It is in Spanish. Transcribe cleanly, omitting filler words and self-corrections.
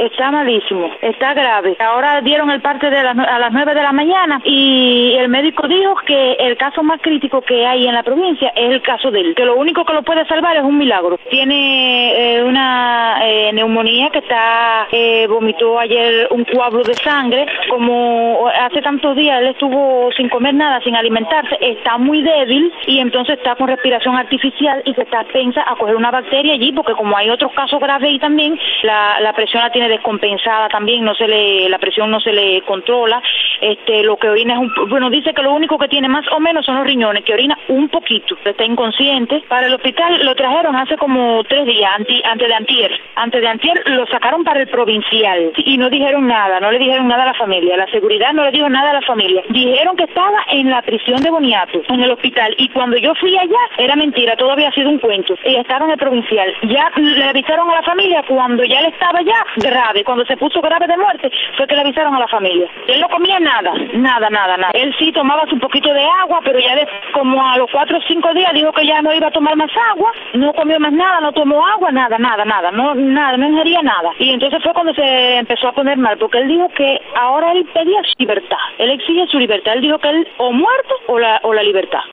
está malísimo, está grave. Ahora dieron el parte a las 9 de la mañana y el médico dijo que el caso más crítico que hay en la provincia es el caso de él, que lo único que lo puede salvar es un milagro. Tiene una neumonía que vomitó ayer un coágulo de sangre. Como hace tantos días él estuvo sin comer nada, sin alimentarse, está muy débil y entonces está con respiración artificial y se está pensa a coger una bacteria allí, porque como hay otros casos graves y también la presión la tiene descompensada también, la presión no se le controla. Lo que orina es dice que lo único que tiene más o menos son los riñones, que orina un poquito, está inconsciente. Para el hospital lo trajeron hace como 3 días, antes de antier lo sacaron para el provincial y no dijeron nada, no le dijeron nada a la familia, la seguridad no le dijo nada a la familia, dijeron que estaba en la prisión de Boniato, en el hospital, y cuando yo fui allá era mentira, todo había sido un cuento, y estaba en el provincial. Ya le avisaron a la familia cuando ya él estaba ya grave, cuando se puso grave de muerte, fue que le avisaron a la familia. Él no comía nada. Él sí tomaba un poquito de agua, pero ya como a los 4 o 5 días dijo que ya no iba a tomar más agua, no comió más nada, no tomó agua, nada, no ingería nada. Y entonces fue cuando se empezó a poner mal, porque él dijo que ahora él pedía su libertad, él exige su libertad, él dijo que él o muerto o la libertad.